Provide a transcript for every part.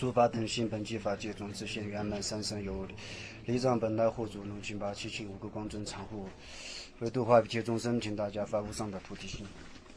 诸法等性本具法界中自现圆满三生有理，力藏本来护主龙群八七情五个光尊常护，为度化一切众生，请大家发无上的菩提心。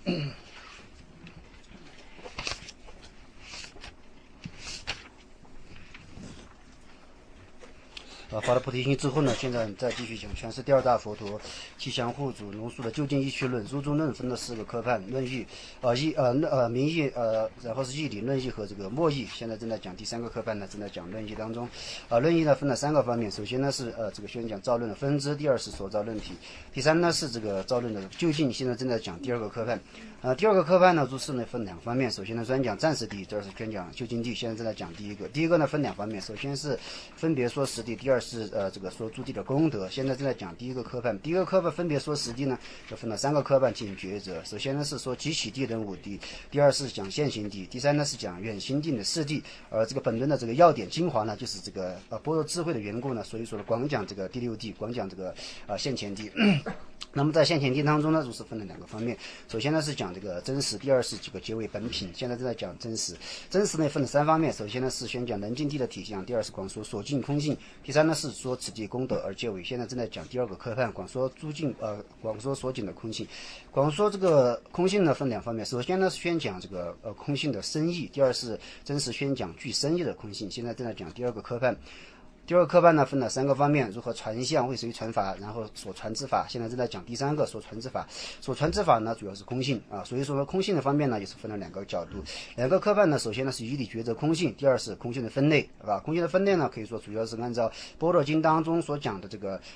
发了菩提心之后呢，现在再继续讲全是第二大佛陀气象护主龙树的究竟义趣论。入中论分了4个科判，论义、名义，然后是义理、论义和这个末义。现在正在讲第3个科判呢，正在讲论义当中。论义呢分了3个方面，首先呢是这个宣讲造论的分支，第二是所造论体，第三呢是这个造论的究竟。现在正在讲第2个科判。第2个科判呢，入世呢分2方面，首先呢专讲暂时谛，第二是宣讲究竟谛。现在正在讲第一个。第一个呢分2方面，首先是分别说实谛，第二是这个说诸谛的功德。现在正在讲第1个科判。第1个科判分别说实谛呢，就分了3个科判进行抉择。首先呢是说即起谛等5谛，第二是讲现行谛，第三呢是讲远心定的4谛。这个本论的这个要点精华呢，就是这个般若智慧的缘故呢，所以说广讲这个第6谛，广讲这个现前谛。那么在现前谛当中呢，如是分了2个方面。首先呢是讲这个真实，第二是这个结为本品。现在正在讲真实。真实呢分了3方面，首先呢是宣讲能尽谛的体相，第二是广说所尽空性，第三呢是说此谛功德而结为。现在正在讲第2个科判，广说广说所尽的空性。广说这个空性呢分2方面，首先呢是宣讲这个空性的深义，第二是真实宣讲具深义的空性。现在正在讲第2个科判。第2个科判呢分了3个方面，如何传相，为谁传法，然后所传之法。现在正在讲第3个所传之法。所传之法呢主要是空性所以说空性的方面呢也是分了2个角度。2个科判呢，首先呢是以理抉择空性，第二是空性的分类，空性的分类呢可以说主要是按照般若经当中所讲的这个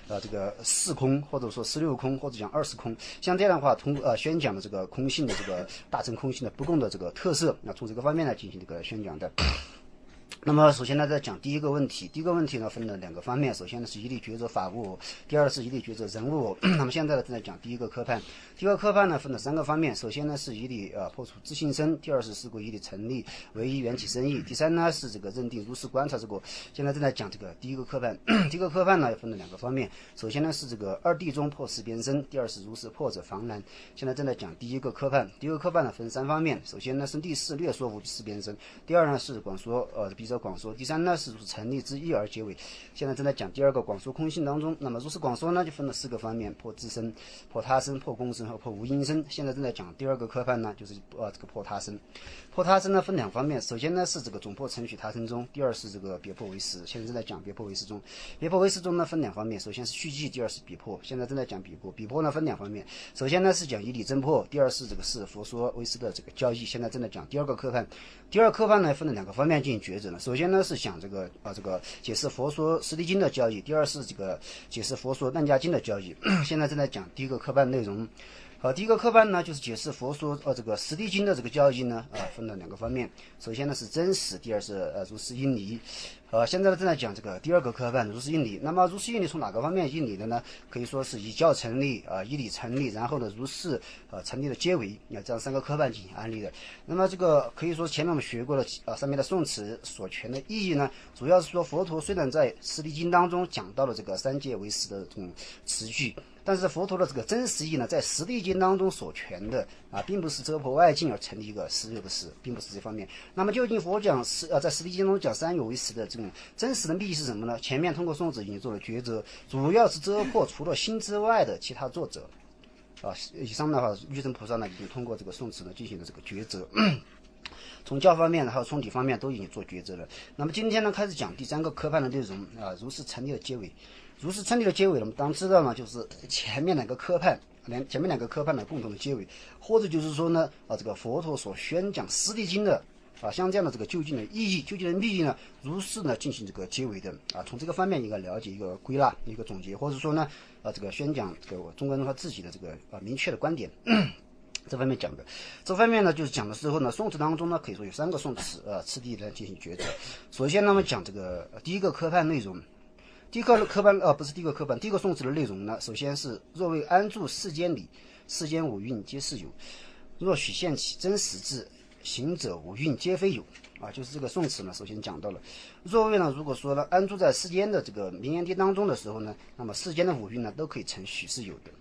4空，或者说16空，或者讲20空。像这样的话，宣讲的这个空性的这个大乘空性的不共的这个特色，从这个方面来进行这个宣讲的。那么首先呢，在讲第一个问题。第一个问题呢分了2个方面，首先呢是以理抉择法物，第二是以理抉择人物。那么现在呢正在讲第1个科判。第2个科判呢分了3个方面，首先呢是以理破除自性身，第二是事故以理成立唯一缘起生义，第三呢是这个认定如是观察之果。现在正在讲这个第1个科判。第1个科判呢分了2个方面，首先呢是这个二谛中破四边身，第二是如是破者防难。现在正在讲第1个科判。第1个科判呢分3方面，首先呢是第4略说无四边身，第二呢是广说笔者广说，第三呢是如是成立之一而结尾。现在正在讲第2个广说空性当中。那么如是广说呢就分了4个方面，破自身、破他身、破公身和破无因身。现在正在讲第2个科判呢，就是这个破他身。破他身呢分2方面，首先呢是这个总破承许他身中，第二是这个别破为实。现在正在讲别破为实中。别破为实中呢分2方面，首先是续记，第二是别破。现在正在讲别破。别破呢分2方面，首先呢是讲以理真破，第二是这个是佛说为实的这个教义。现在正在讲第2个科判。第2科判呢分了2个方面进行抉择呢。首先呢是讲这个解释佛说实谛经的教义，第二是这个解释佛说难迦经的教义。现在正在讲第1个科判内容。第1个科判呢就是解释佛说这个实谛经的这个教义呢分了2个方面，首先呢是真实，第二是如是因理。现在呢正在讲这个第2个科判如是因理。那么如是因理从哪个方面因理的呢？可以说是以教成立以理成立，然后呢如是成立的结为，这样3个科判进行安立的。那么这个可以说前面我们学过了上面的宋词所全的意义呢，主要是说佛陀虽然在实谛经当中讲到了这个3界为实的这种词句，但是佛陀的这个真实意呢，在实谛经当中所全的并不是遮破外境而成立一个实有的实，并不是这方面。那么究竟佛讲在实谛经中讲3有为实的这种真实的密意是什么呢？前面通过宋子已经做了抉择，主要是遮破除了心之外的其他作者。以上的话，玉真菩萨呢已经通过这个宋词呢进行了这个抉择。从教方面还有从理方面都已经做抉择了。那么今天呢开始讲第3个科判的内容如是成立的结尾。如是成立的结尾呢，我们当然知道呢，就是前面2个科判的共同的结尾，或者就是说呢这个佛陀所宣讲实谛经的像这样的这个究竟的意义、究竟的密意呢，如是呢进行这个结尾的从这个方面应该了解一个归纳、一个总结，或者说呢这个宣讲这个中国人他自己的这个明确的观点。这方面讲的，这方面呢就是讲的时候呢，宋词当中呢可以说有3个宋词次第来进行抉择。首先呢我们讲这个第1个科判内容。第1个科判不是第1个科判，第1个宋词的内容呢，首先是若为安住世间理，世间五蕴皆是有；若许现起真实智，行者五蕴皆非有。就是这个宋词呢，首先讲到了，若为呢，如果说呢安住在世间的这个名言谛当中的时候呢，那么世间的五蕴呢都可以成许是有的。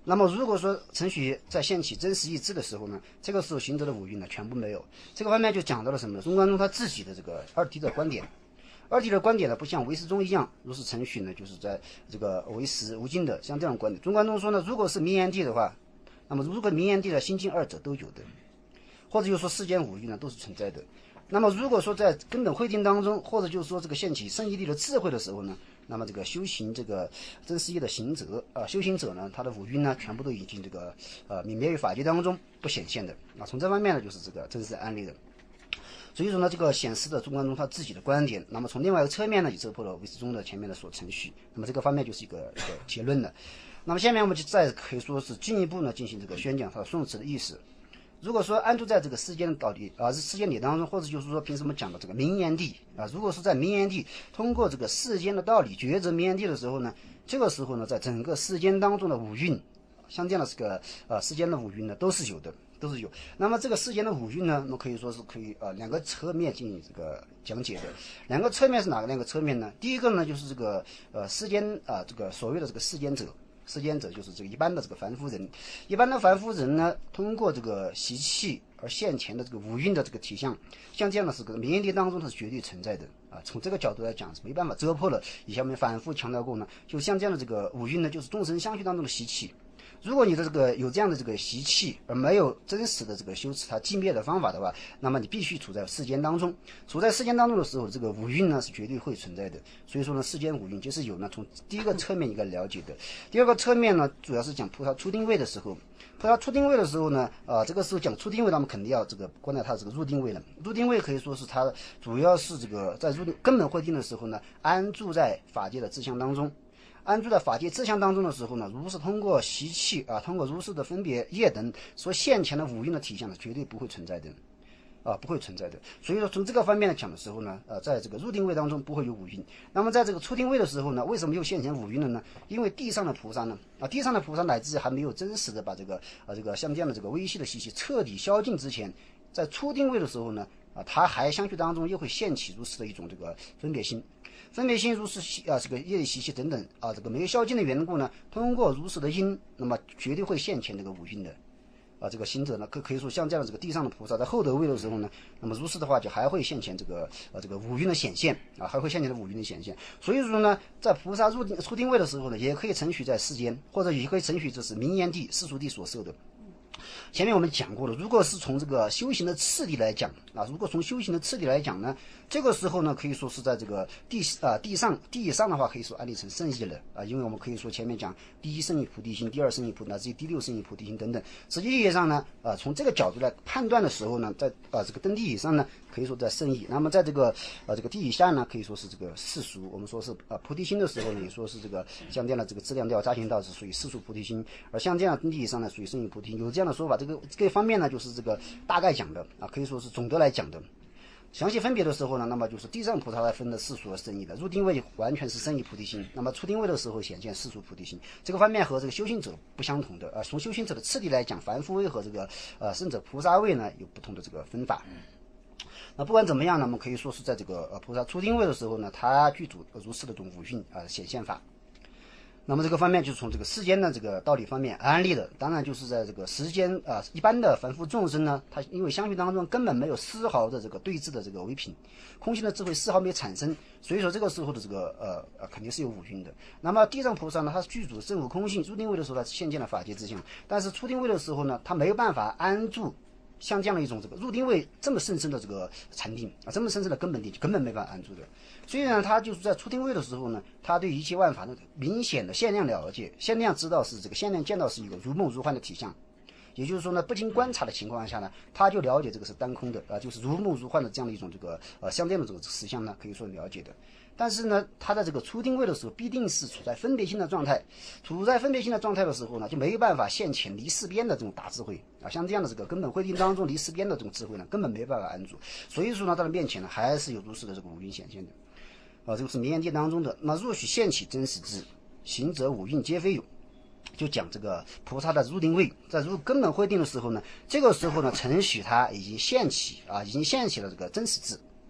那么如果说程序在现起真实意志的时候呢，这个时候行者的五蕴呢全部没有。这个方面就讲到了什么呢？中观宗他自己的这个二谛的观点。二谛的观点呢，不像唯识宗一样，如是程序呢就是在这个唯识无尽的，像这样的观点。中观宗说呢，如果是名言谛的话，那么如果名言谛的心境二者都有的，或者就是说世间五蕴呢都是存在的。那么如果说在根本慧定当中，或者就是说这个现起圣义谛的智慧的时候呢，那么这个修行这个真实义的行者修行者呢，他的五蕴呢全部都已经这个泯灭于法界当中不显现的从这方面呢就是这个真实案例的。所以说呢，这个显示的中观宗他自己的观点，那么从另外一个侧面呢，也折破了唯识宗的前面的所程序，那么这个方面就是一个结论了。那么下面我们就再可以说是进一步呢进行这个宣讲他的宋词的意思。如果说安住在这个世间的道理世间理当中，或者就是说平时我们讲的这个名言谛如果是在名言谛通过这个世间的道理抉择名言谛的时候呢，这个时候呢，在整个世间当中的五蕴，像这样的这个世间的五蕴呢都是有的。那么这个世间的五蕴呢，我们可以说是可以两个侧面进行这个讲解的。两个侧面是哪个两个侧面呢？第一个呢就是这个世间这个所谓的这个世间者。世间者就是这个一般的这个凡夫人，一般的凡夫人呢，通过这个习气而现前的这个五蕴的这个体相，像这样的这个名言谛当中它是绝对存在的从这个角度来讲是没办法遮破了。以前我们反复强调过呢，就像这样的这个五蕴呢，就是众生相续当中的习气。如果你的这个有这样的这个习气，而没有真实的这个修持它寂灭的方法的话，那么你必须处在世间当中。处在世间当中的时候，这个五蕴呢是绝对会存在的。所以说呢，世间五蕴就是有呢，从第一个侧面一个了解的。第二个侧面呢，主要是讲菩萨初定位的时候。菩萨初定位的时候呢，这个时候讲初定位，那么肯定要这个观待他这个入定位了。入定位可以说是他主要是这个在入定根本慧定的时候呢，安住在法界的自相当中。安住在法界自相当中的时候呢，如是通过习气通过如是的分别业等所现前的五蕴的体相呢，绝对不会存在的不会存在的。所以说从这个方面来讲的时候呢，在这个入定位当中不会有五蕴。那么在这个初定位的时候呢，为什么又现前五蕴了呢？因为地上的菩萨呢地上的菩萨乃至还没有真实的把这个像这样的这个微细的习气彻底消尽之前，在初定位的时候呢他还相续当中又会现起如是的一种这个分别心。分别心如是这个业力习气等等这个没有消尽的缘故呢，通过如是的因，那么绝对会现前这个五蕴的这个行者呢，可以说像这样的这个地上的菩萨在厚德位的时候呢，那么如是的话就还会现前这个五蕴的显现还会现前的五蕴的显现。所以说呢，在菩萨初定位的时候呢，也可以承许在世间，或者也可以承许这是名言谛世俗谛所受的。前面我们讲过了，如果是从这个修行的次第来讲如果从修行的次第来讲呢，这个时候呢可以说是在这个地以上的话，可以说安立成圣意了因为我们可以说前面讲第一圣意菩提心，第二圣意菩提，乃至于第六圣意菩提心等等。实际意义上呢从这个角度来判断的时候呢，在这个登地以上呢，可以说在圣意；那么在这个地以下呢，可以说是这个世俗。我们说是菩提心的时候呢，也说是这个像这样的这个质量调扎行道是属于世俗菩提心，而像这样登地以上呢，属于圣意菩提心。有这样的说法，这个方面呢，就是这个大概讲的可以说是总的来讲的。详细分别的时候呢，那么就是地上菩萨来分的世俗和圣意的。入定位完全是圣意菩提心，那么出定位的时候显现世俗菩提心。这个方面和这个修行者不相同的从修行者的次第来讲，凡夫位和这个圣者菩萨位呢有不同的这个分法。那不管怎么样呢，我们可以说是在这个菩萨出定位的时候呢，他具足如是的这种五蕴显现法。那么这个方面就是从这个世间的这个道理方面安立的。当然就是在这个时间一般的凡夫众生呢，他因为相续当中根本没有丝毫的这个对峙的这个唯品，空性的智慧丝毫没有产生，所以说这个时候的这个肯定是有五蕴的。那么地藏菩萨呢，他具足正悟空性，入定位的时候他现见了法界之相，但是出定位的时候呢，他没有办法安住像这样的一种这个入定位这么甚深的这个禅定这么深深的根本定，根本没办法安住的。所以呢，他就是在出定位的时候呢，他对一切万法的明显的限量了解，限量知道是这个限量见到是一个如梦如幻的体相。也就是说呢，不经观察的情况下呢，他就了解这个是单空的就是如梦如幻的这样的一种这个相对的这个实相呢，可以说了解的。但是呢，他在这个出定位的时候，必定是处在分别心的状态。处在分别心的状态的时候呢，就没有办法现前离四边的这种大智慧像这样的这个根本慧定当中离四边的这种智慧呢，根本没办法安住。所以说呢，他的面前呢，还是有如是的这个五蕴显现的这个是名言谛当中的。那若许现起真实智，行者五蕴皆非有。就讲这个菩萨的入定位，在入根本慧定的时候呢，这个时候呢，承许他已经现起了这个真实智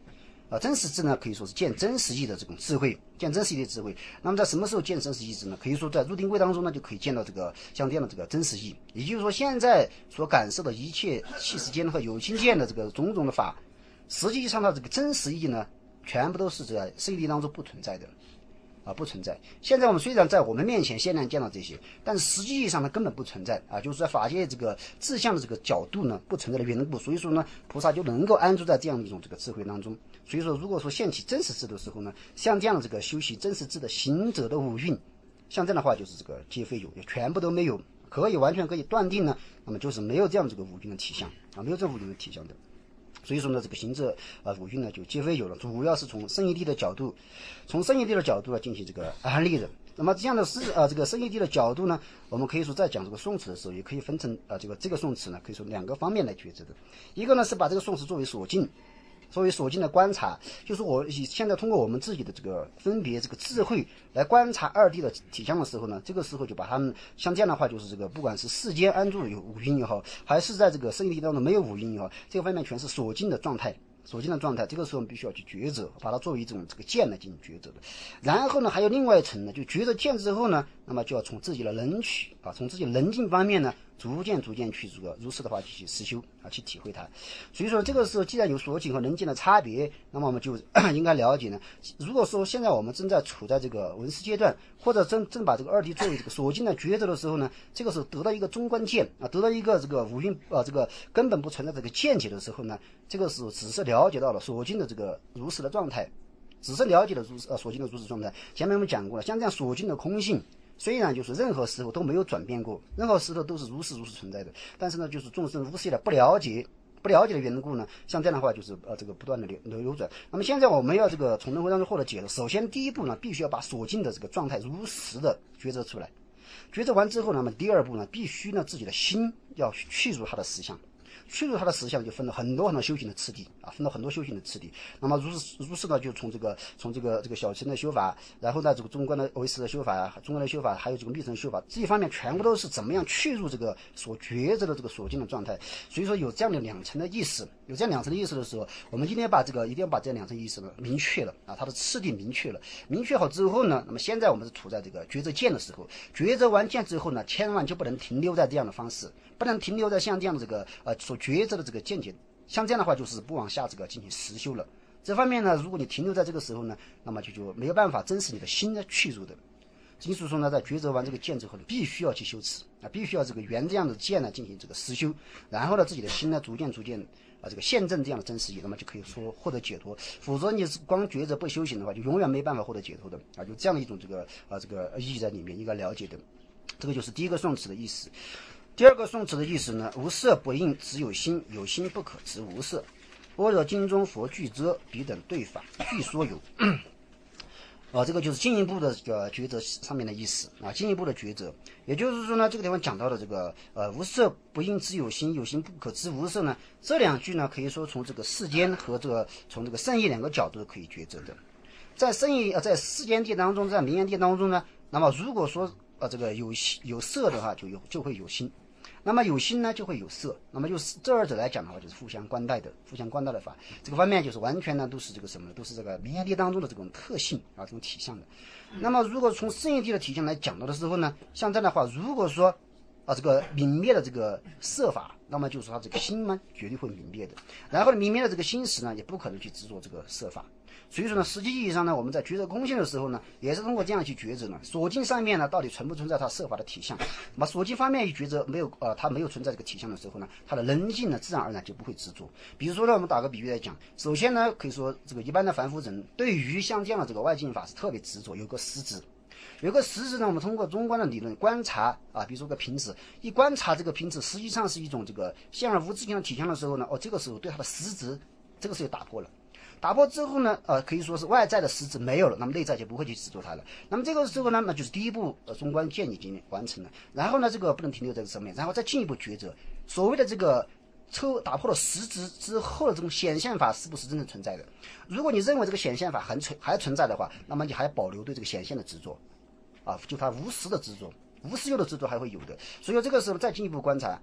真实智呢可以说是见真实义的这种智慧，见真实义的智慧。那么在什么时候见真实义智呢？可以说在入定位当中呢，就可以见到这个像这样的这个真实义。也就是说，现在所感受的一切气世间和有情见的这个种种的法，实际上它这个真实义呢，全部都是在圣义当中不存在的。不存在。现在我们虽然在我们面前现在见到这些，但是实际意义上呢根本不存在就是在法界这个自相的这个角度呢不存在的缘故，所以说呢菩萨就能够安住在这样一种这个智慧当中。所以说如果说现起真实智的时候呢，像这样的这个修习真实智的行者的五蕴，像这样的话就是这个皆非有，也全部都没有，完全可以断定呢，那么就是没有这样这个五蕴的体相没有这五蕴的体相的。所以说呢，这个行者五蕴呢就皆非有了，主要是从圣义谛的角度，来进行这个安立的。那么这样的这个圣义谛的角度呢，我们可以说在讲这个宋词的时候，也可以分成这个宋词呢，可以说两个方面来抉择的。一个呢是把这个宋词作为所尽的观察，就是我现在通过我们自己的这个分别这个智慧来观察二谛的体相的时候呢，这个时候就把它们像这样的话，就是这个不管是世间安住有五蕴也好，还是在这个圣义谛当中没有五蕴也好，这个方面全是所尽的状态。这个时候我们必须要去抉择，把它作为一种这个见来进行抉择的。然后呢，还有另外一层呢，就抉择见之后呢，那么就要从自己的能取从自己能境方面呢，逐渐去这个如实的话去实修去体会它。所以说这个时候既然有所境和能境的差别，那么我们就应该了解呢，如果说现在我们正在处在这个闻思阶段，或者正把这个二谛作为这个所境的抉择的时候呢，这个时候得到一个中观见得到一个这个五蕴这个根本不存在这个见解的时候呢，这个时候只是了解到了所境的这个如实的状态，所境的如实状态。前面我们讲过了，像这样所境的空性，虽然就是任何时候都没有转变过，任何时候都是如实存在的，但是呢，就是众生如实的不了解的缘故呢，像这样的话就是这个不断的流转。那么现在我们要这个从轮回当中获得解脱，首先第一步呢，必须要把所境的这个状态如实的抉择出来。抉择完之后呢，那么第二步呢，必须呢自己的心要去入它的实相。去入它的实相就分了很多修行的次第那么如是呢，就从这个小乘的修法，然后呢这个中观的唯识的修法中观的修法，还有这个密乘修法，这一方面全部都是怎么样去入这个所抉择的这个所境的状态。所以说有这样的两层的意识，的时候，我们今天一定要把这两层意识呢明确了它的次第明确好之后呢，那么现在我们是处在这个抉择见的时候，抉择完见之后呢，千万就不能停留在这样的方式，不能停留在像这样的这个所抉择的这个见解，像这样的话就是不往下这个进行实修了。这方面呢，如果你停留在这个时候呢，那么就没有办法真实你的心的去入的。因此说呢，在抉择完这个见之后呢，必须要去修持必须要这个缘这样的见呢进行这个实修，然后呢自己的心呢逐渐这个现证这样的真实义，那么就可以说获得解脱。否则你是光抉择不修行的话，就永远没办法获得解脱的就这样的一种这个意义在里面应该了解的。这个就是第一个宋词的意思。第二个宋词的意思呢，无色不应只有心，有心不可执无色。般若经中佛具遮，彼等对法具说有。这个就是进一步的这个抉择上面的意思进一步的抉择。也就是说呢，这个地方讲到的这个无色不应只有心，有心不可知无色呢，这两句呢可以说从这个世间和从这个圣义两个角度可以抉择的。在在世间谛当中，在名言谛当中呢，那么如果说这个有色的话，就会有心。那么有心呢就会有色，那么就是这二者来讲的话，就是互相关带的法。这个方面就是完全呢都是这个什么，都是这个名言谛当中的这种特性这种体相的。那么如果从圣义谛的体相来讲到的时候呢，像这样的话，如果说这个泯灭了这个色法，那么就是他这个心呢绝对会泯灭的。然后泯灭了这个心识呢，也不可能去执着这个色法。所以说呢，实际意义上呢，我们在抉择空性的时候呢，也是通过这样去抉择呢，所境上面呢到底存不存在它色法的体相。那么所境方面一抉择它没有存在这个体相的时候呢，它的能境呢自然而然就不会执着。比如说呢，我们打个比喻来讲，首先呢可以说这个一般的凡夫人对于像这样的这个外境法是特别执着，有个实质呢，我们通过中观的理论观察比如说个瓶子，一观察这个瓶子实际上是一种这个现而无自性的体相的时候呢，这个时候对它的实质这个是有打破了。打破之后呢可以说是外在的实质没有了，那么内在就不会去执着它了。那么这个时候呢，那就是第一步中观见已经完成了。然后呢，这个不能停留在这上面，然后再进一步抉择所谓的这个打破了实质之后的这种显现法是不是真正存在的。如果你认为这个显现法还存在的话，那么你还保留对这个显现的执着就它无实的执着，无实有的执着还会有的。所以这个时候再进一步观察，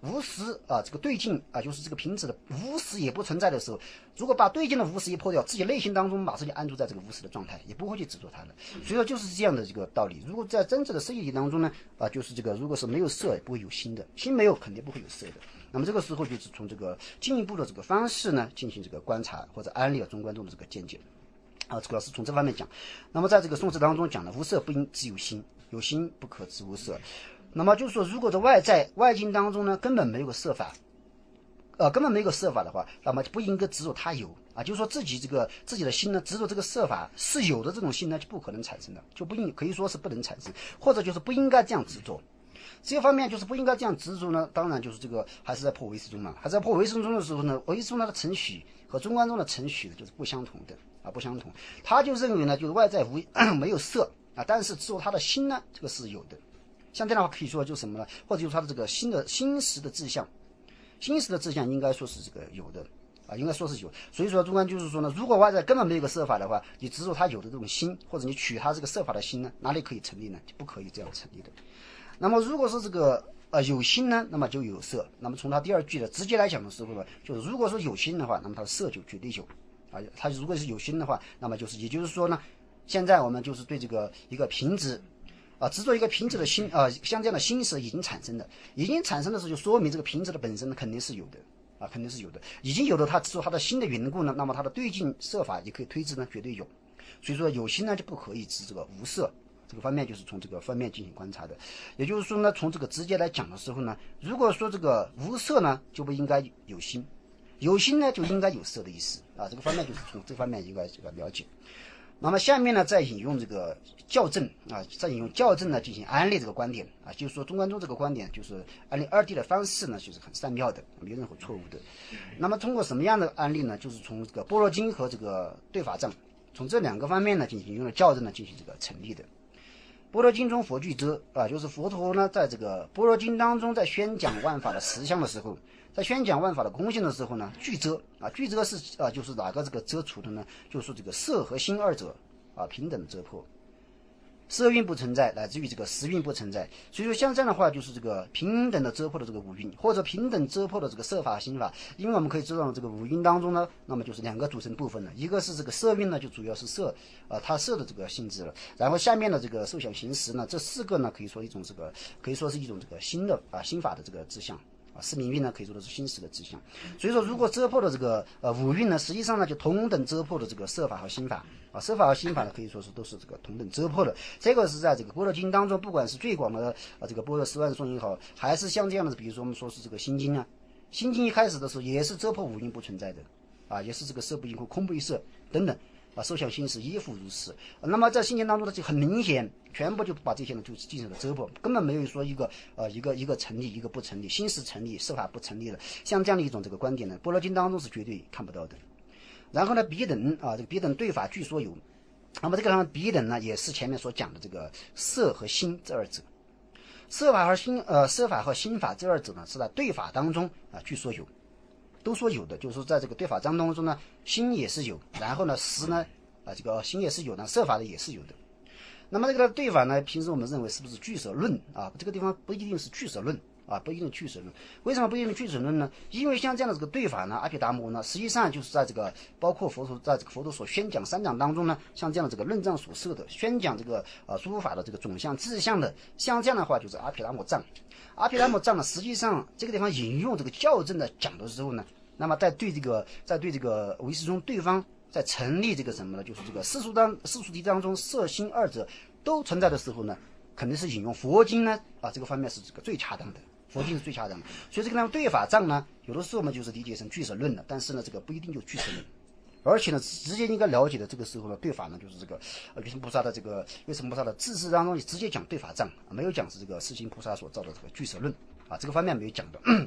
无实啊，这个对境啊，就是这个瓶子的无实也不存在的时候，如果把对境的无实一破掉，自己内心当中马上就安住在这个无实的状态，也不会去执着它的。所以说就是这样的这个道理。如果在真正的色义体当中呢，就是这个如果是没有色，也不会有心的，心没有肯定不会有色的。那么这个时候就是从这个进一步的这个方式呢，进行这个观察或者安利了中观中的这个见解。主要是从这方面讲。那么在这个宋词当中讲的无色不应只有心，有心不可知无色。那么就是说，如果在外境当中呢，根本没有个色法，根本没有个色法的话，那么就不应该执着它有啊，就是说自己的心呢，执着这个色法是有的这种心呢，就不可能产生的，就可以说是不能产生，或者就是不应该这样执着。这个方面就是不应该这样执着呢，当然就是这个还是在破唯识中嘛，还在破唯识中的时候呢，唯识中它的程序和中观中的程序就是不相同的啊，不相同。他就认为呢，就是外在没有色啊，但是只有他的心呢，这个是有的。像这样的话可以说就是什么呢？或者就是他的这个心识的志向，心识的志向应该说是这个有的啊，应该说是有。所以说中观就是说呢，如果外在根本没有个色法的话，你执着他有的这种心，或者你取他这个色法的心呢，哪里可以成立呢？就不可以这样成立的。那么如果是这个有心呢，那么就有色。那么从他第二句的直接来讲的时候呢，就是如果说有心的话，那么他的色就绝对有啊。他如果是有心的话，那么也就是说呢，现在我们就是对这个一个瓶子执着一个瓶子的心像这样的心识已经产生的时候，就说明这个瓶子的本身肯定是有的啊，肯定是有的，已经有了他执着他的心的缘故呢，那么他的对境色法也可以推知呢，绝对有。所以说有心呢就不可以知这个无色。这个方面就是从这个方面进行观察的，也就是说呢，从这个直接来讲的时候呢，如果说这个无色呢，就不应该有心，有心呢就应该有色的意思啊。这个方面就是从这方面应该这个了解。那么下面呢，再引用这个校正啊，再引用校正呢进行安利这个观点啊，就是说中观中这个观点就是安利二谛的方式呢，就是很善妙的，没有任何错误的。那么通过什么样的安利呢？就是从这个般若经和这个对法藏，从这两个方面呢进行引用了校正呢进行这个成立的。般若经中佛具遮啊，就是佛陀呢在这个般若经当中，在宣讲万法的实相的时候，在宣讲万法的空性的时候呢，具遮啊，具遮是就是哪个这个遮除的呢？就是说这个色和心二者平等的遮破，色蕴不存在，乃至于这个识蕴不存在。所以说像这样的话，就是这个平等的遮破的这个五蕴，或者平等遮破的这个色法心法。因为我们可以知道这个五蕴当中呢，那么就是两个组成部分呢，一个是这个色蕴呢，就主要是色它色的这个性质了。然后下面的这个受想行识呢，这四个呢可以说是一种这个心的心法的这个志向。四名蕴呢，可以说的是心识的志向。所以说，如果遮破的这个五蕴呢，实际上呢就同等遮破的这个色法和心法色法和心法呢，可以说是都是这个同等遮破的。这个是在这个般若经当中，不管是最广的这个般若十万颂也好，还是像这样的，比如说我们说是这个心经啊，心经一开始的时候也是遮破五蕴不存在的也是这个色不异空，空不异色等等。受想行识亦复如是。那么在心经当中呢，就很明显，全部就把这些呢就进行了遮破，根本没有说一个成立，一个不成立，心识成立，色法不成立了。像这样的一种这个观点呢，般若经当中是绝对看不到的。然后呢，彼等这个彼等对法俱说有。那么这个地方彼等呢，也是前面所讲的这个色和心这二者。色法和心法这二者呢，是在对法当中据说有。都说有的，就是说在这个对法当中呢，心也是有，然后呢识呢这个心也是有的，色法的也是有的。那么这个对法呢，平时我们认为是不是俱舍论这个地方不一定是俱舍论不一定俱舍论。为什么不一定俱舍论呢？因为像这样的这个对法呢，阿毗达摩呢，实际上就是在这个包括佛陀在这个佛陀所宣讲三讲当中呢，像这样的这个论藏所设的宣讲这个诸法的这个总相志向的，像这样的话就是阿毗达摩藏。阿毗达摩藏呢，实际上这个地方引用这个校正的讲的时候呢，那么在对这个唯识中对方在成立这个什么呢？就是这个世俗谛当中色心二者都存在的时候呢，肯定是引用佛经呢这个方面是这个最恰当的，佛经是最恰当的。所以这个呢对法藏呢，有的时候我们就是理解成俱舍论的，但是呢这个不一定就俱舍论。而且呢，直接应该了解的这个时候呢，对法呢就是这个月神菩萨的智智当中直接讲对法藏没有讲是这个世亲菩萨所造的这个俱舍论这个方面没有讲的。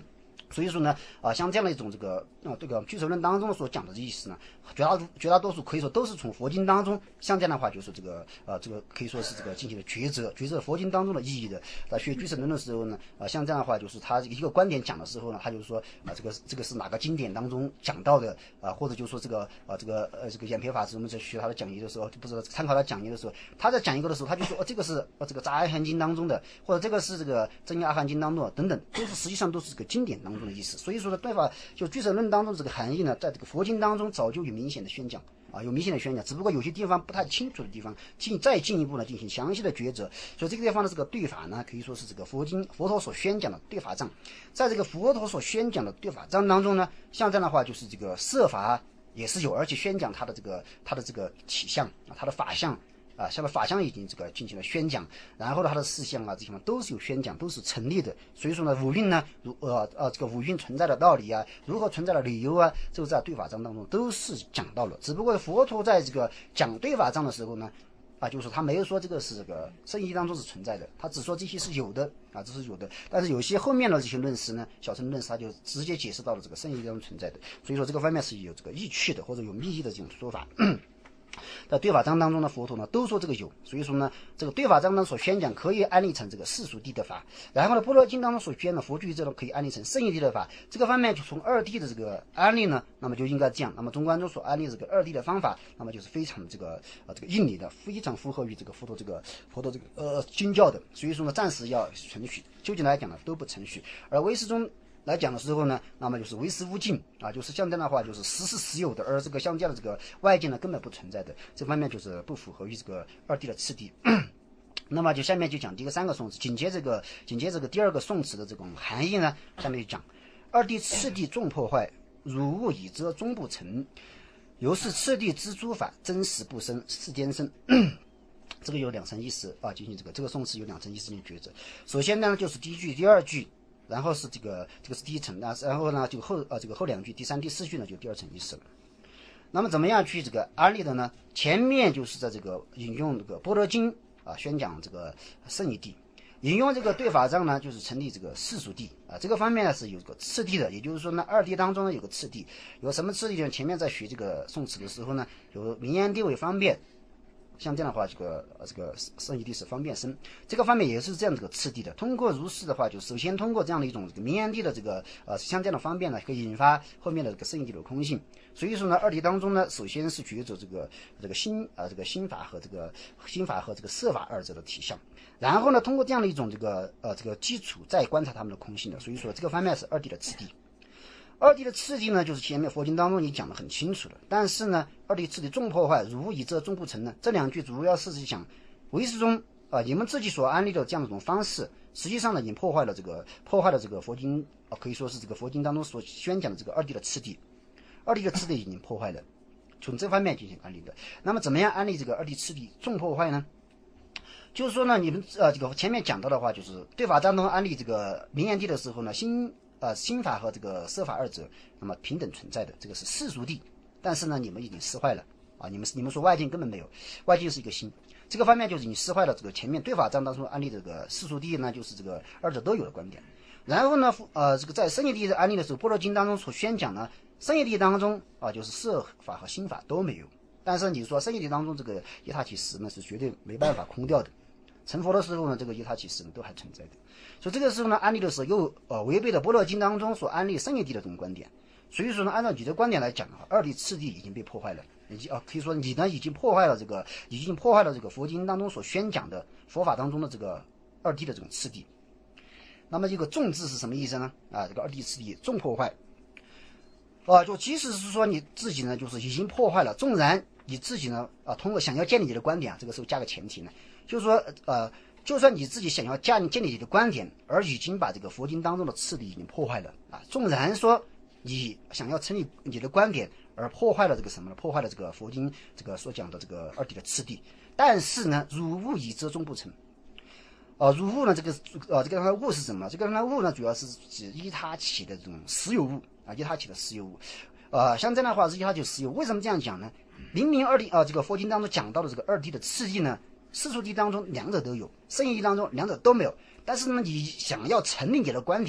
所以说呢，像这样的一种这个俱舍论当中所讲的意思呢，绝大多数可以说都是从佛经当中，像这样的话就是这个可以说是这个进行了抉择佛经当中的意义的。在学俱舍论的时候呢，像这样的话就是他一个观点讲的时候呢，他就是说这个是哪个经典当中讲到的或者就是说这个演培法师我们在学他的讲义的时候，不是参考他讲义的时候，他在讲一个的时候，他就说这个是这个杂阿含经当中的，或者这个是这个真阿含经当中的等等，实际上都是这个经典当中的意思。所以说呢，对法就俱舍论当中这个含义呢，在这个佛经当中早就有明显的宣讲有明显的宣讲，只不过有些地方不太清楚的地方，再进一步呢进行详细的抉择。所以这个地方的这个对法呢，可以说是这个佛陀所宣讲的对法藏。在这个佛陀所宣讲的对法藏当中呢，像这样的话就是这个摄法也是有，而且宣讲它的这个体相它的法相像法相已经进行了宣讲，然后呢，它的事项这些方都是有宣讲，都是成立的。所以说呢，五蕴呢，这个五蕴存在的道理如何存在的理由这个在对法藏当中都是讲到了。只不过佛陀在这个讲对法藏的时候呢，就是他没有说这个是这个圣义当中是存在的，他只说这些是有的这是有的。但是有些后面的这些论师呢，小乘论师他就直接解释到了这个圣义当中存在的。所以说这个方面是有这个意趣的，或者有密意的这种说法。在对法藏当中的佛陀呢，都说这个有，所以说呢，这个对法藏当中所宣讲可以安立成这个世俗谛的法，然后呢，般若经当中所宣的佛具这种可以安立成圣义谛的法。这个方面就从二谛的这个安立呢，那么就应该这样。那么中观中所安立这个二谛的方法，那么就是非常这个应理的，非常符合于这个佛陀这个经教的。所以说呢，暂时要承许，究竟来讲呢都不承许。而唯识中来讲的时候呢，那么就是唯识无尽就是像这样的话就是实是实有的，而这个像这样的这个外境呢根本不存在的，这方面就是不符合于这个二谛的次第。那么就下面就讲第三个颂词，紧接这个第二个颂词的这种含义呢，下面就讲二谛次第重破坏，汝物已遮终不成，由是次第之诸法真实不生，世间生。这个有两层意思进行这个颂词有两层意思进行抉择。首先呢就是第一句第二句，然后是这个是第一层，然后呢就后两句第三第四句呢就第二层意思了。那么怎么样去这个安利的呢？前面就是在这个引用这个般若经宣讲这个圣义谛，引用这个对法藏呢就是成立这个世俗谛这个方面呢是有个次第的，也就是说呢二谛当中呢有个次第，有什么次第呢？前面在学这个宋词的时候呢，有名言谛为方便，像这样的话这个圣义谛是方便生，这个方面也是这样这个次第的。通过如是的话，就首先通过这样的一种这个名言谛的这个像这样的方便呢，可以引发后面的这个圣义谛的空性。所以说呢，二谛当中呢，首先是觉着这个心法和这个色法二者的体相，然后呢，通过这样的一种这个基础，再观察他们的空性的。所以说这个方面是二谛的次第。二谛的次第呢，就是前面佛经当中你讲得很清楚了。但是呢，二谛次第重破坏，汝物已遮终不成呢，这两句主要是讲唯识中你们自己所安立的这样一种方式，实际上呢已经破坏了这个佛经可以说是这个佛经当中所宣讲的这个二谛的次第。二谛的次第已经破坏了，从这方面进行安立的。那么怎么样安立这个二谛次第重破坏呢？就是说呢，你们这个前面讲到的话，就是对法当中安立这个名言谛的时候呢，心法和这个色法二者那么平等存在的，这个是世俗谛。但是呢，你们已经失坏了你们说外境根本没有，外境是一个心，这个方面就是你失坏了这个前面对法藏当中安立这个世俗谛呢，就是这个二者都有的观点。然后呢这个在圣义谛的安立的时候，般若经当中所宣讲呢，圣义谛当中就是色法和心法都没有。但是你说圣义谛当中这个一他起实呢是绝对没办法空掉的，成佛的时候呢，这个一他起实呢都还存在的。所以这个时候呢，安立的时候又违背了般若经当中所安立圣义谛的这种观点。所以说呢，按照你的观点来讲的话，二谛次第已经被破坏了，可以说你呢已经破坏了这个佛经当中所宣讲的佛法当中的这个二谛的这种次第。那么这个重字是什么意思呢？这个二谛次第重破坏就即使是说你自己呢就是已经破坏了，纵然你自己呢通过想要建立你的观点这个时候加个前提呢，就是说就算你自己想要建立你的观点，而已经把这个佛经当中的次第已经破坏了纵然说你想要成立你的观点而破坏了这个什么呢？破坏了这个佛经这个所讲的这个二谛的次第，但是呢，汝物已遮终不成。汝物呢，这个物是什么？这个物呢，主要是指依他起的这种实有物依他起的实有物。像这样的话是依他起实有。为什么这样讲呢？明明二谛这个佛经当中讲到的这个二谛的次第呢，世俗谛当中两者都有，圣义谛当中两者都没有。但是呢，你想要成立你的观点，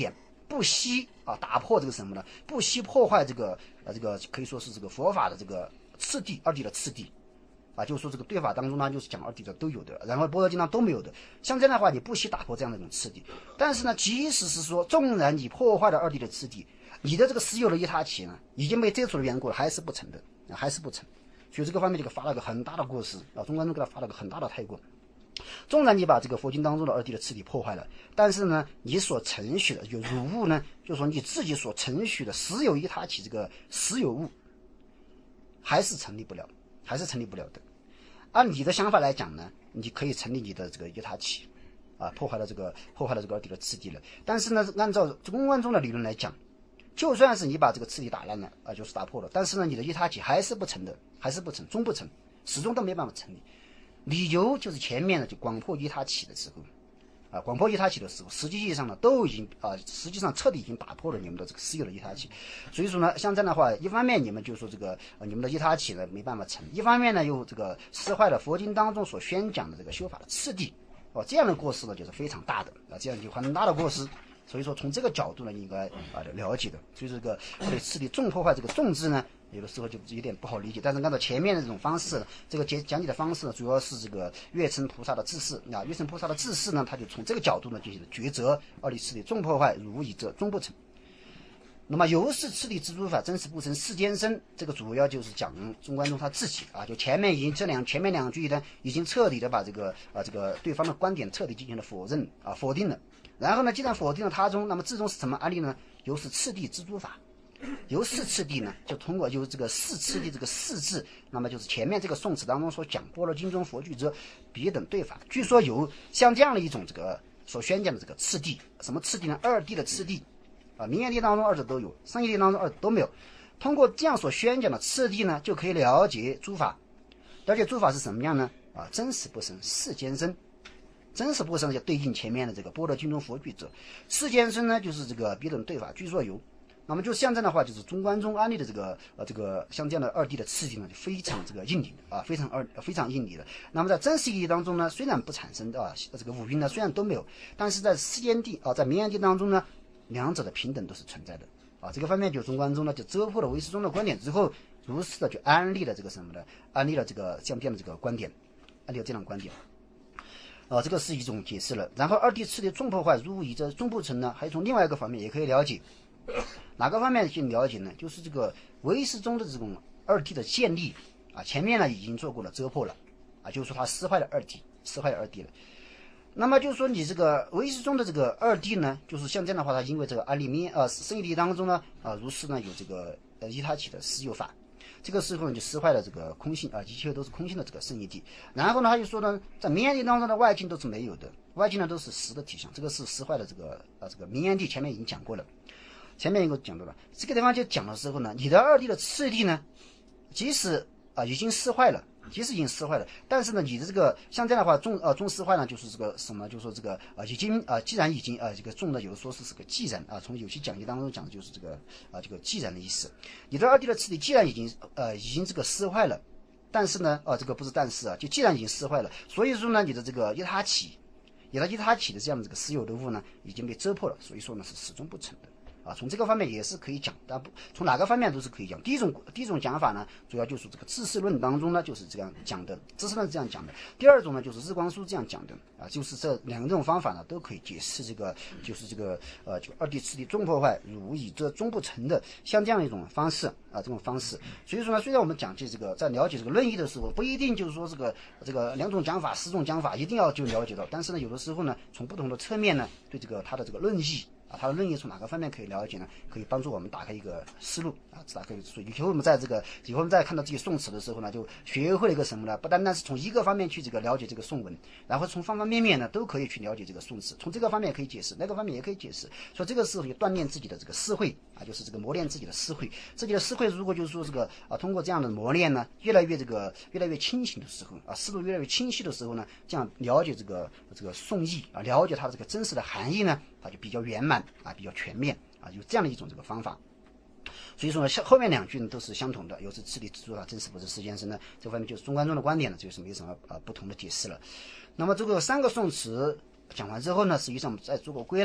不惜打破这个什么呢？不惜破坏这个可以说是这个佛法的这个次第二谛的次第就是说这个对法当中呢，就是讲二谛的都有的，然后般若经上都没有的。像这样的话，你不惜打破这样的一种次第，但是呢，即使是说纵然你破坏了二谛的次第，你的这个实有的一他起呢，已经被遮除的缘故了，还是不成的，还是不成。所以这个方面这个发了个很大的过失中观中给他发了个很大的太过。纵然你把这个佛经当中的二谛的次第破坏了，但是呢，你所承许的就汝物呢，就是说你自己所承许的实有一他起这个实有物，还是成立不了，还是成立不了的。按你的想法来讲呢，你可以成立你的这个一他起破坏了这个二谛的次第了。但是呢，按照公案中的理论来讲，就算是你把这个次第打烂了就是打破了，但是呢，你的一他起还是不成的，还是不成，终不成，始终都没办法成立。理由就是前面的就广破一他起的时候广破一他起的时候，实际意义上呢都已经实际上彻底已经打破了你们的这个私有的一他起。所以说呢，像这样的话，一方面你们就说这个你们的一他起呢没办法成，一方面呢又这个失坏了佛经当中所宣讲的这个修法的次第这样的过失呢就是非常大的这样就很大的过失。所以说从这个角度呢应该了解的。所以这个对次第重破坏这个重字呢，有的时候就有点不好理解。但是按照前面的这种方式，这个讲解的方式呢，主要是这个月称菩萨的自视月称菩萨的自视呢，他就从这个角度呢进行了抉择，二谛次第重破坏，汝无以遮，终不成。那么由是次第之诸法真实不成世间身，这个主要就是讲中观中他自己就前面已经前面两句呢已经彻底的把这个对方的观点彻底进行了否定了。然后呢，既然否定了他中，那么至终是什么案例呢？由是次第之诸法，由是次第呢，就通过由这个是次第这个是字，那么就是前面这个宋词当中所讲般若经中佛句者彼等对法，据说有像这样的一种这个所宣讲的这个次第，什么次第呢？二谛的次第名言谛当中二者都有，胜义谛当中二者都没有。通过这样所宣讲的次第呢，就可以了解诸法。了解诸法是什么样呢？真实不生，世间生。真实不生就对应前面的这个般若经中佛句者，世间生呢就是这个彼等对法据说有。那么就像这样的话，就是中观中安立的这个像这样的二谛的次第呢，就非常这个应理的非常应理的。那么在真实义当中呢，虽然不产生这个五蕴呢虽然都没有，但是在世间谛在名言谛当中呢，两者的平等都是存在的这个方面就中观中呢就遮破了唯识中的观点之后，如实的就安立了这个什么呢？安立了这个像这样的这个观点，安立了这样的观点。这个是一种解释了。然后二谛次第重破坏，如无以遮，终不成呢，还从另外一个方面也可以了解。哪个方面去了解呢？就是这个唯识中的这种二谛的建立前面呢已经做过了遮破了就是说它失坏了二谛了。那么就是说你这个唯识中的这个二谛呢，就是像这样的话，它因为这个安立胜义谛当中呢如是呢有这个依他起的实有法。这个时候呢就失坏了这个空性一切都是空性的这个胜义谛。然后呢他就说呢，在名言谛当中的外境都是没有的，外境呢都是实的体相，这个是失坏了这个名言谛前面已经讲过了，前面一个讲到了。这个地方就讲的时候呢，你的二谛的次第呢，即使已经失坏了，但是呢你的这个像这样的话重失坏呢，就是这个什么，就是说这个既然已经这个重的有的说是个既然从有些讲义当中讲的就是这个既然的意思。你的二谛的次第既然已经这个失坏了，但是呢这个不是但是就既然已经失坏了，所以说呢你的这个依他起的这样的这个实有的物呢已经被遮破了，所以说呢是始终不成的。从这个方面也是可以讲，但不从哪个方面都是可以讲。第一种讲法呢，主要就是这个知识论当中呢就是这样讲的，知识论是这样讲的。第二种呢就是日光书这样讲的就是这两种方法呢都可以解释这个就是这个就二谛次第重破坏，汝无以遮，终不成的像这样一种方式这种方式。所以说呢，虽然我们讲这个在了解这个论义的时候，不一定就是说这个两种讲法、四种讲法一定要就了解到，但是呢有的时候呢从不同的侧面呢对这个它的这个论义它的论义从哪个方面可以了解呢？可以帮助我们打开一个思路打开一个思路。以后我们在看到自己宋词的时候呢，就学会了一个什么呢？不单单是从一个方面去这个了解这个宋文，然后从方方面面呢都可以去了解这个宋词。从这个方面可以解释，那个方面也可以解释。所以这个时候就锻炼自己的这个思慧就是这个磨练自己的思慧。自己的思慧如果就是说这个通过这样的磨练呢，越来越清醒的时候思路越来越清晰的时候呢，这样了解这个宋义了解它的这个真实的含义呢，它就比较圆满比较全面有这样的一种这个方法。所以说呢，后面两句呢都是相同的，由是次第之诸法真实不是世间生呢，这方面就是中观中的观点呢，就是没什么不同的解释了。那么这个三个宋词讲完之后呢，实际上我们再做个归纳。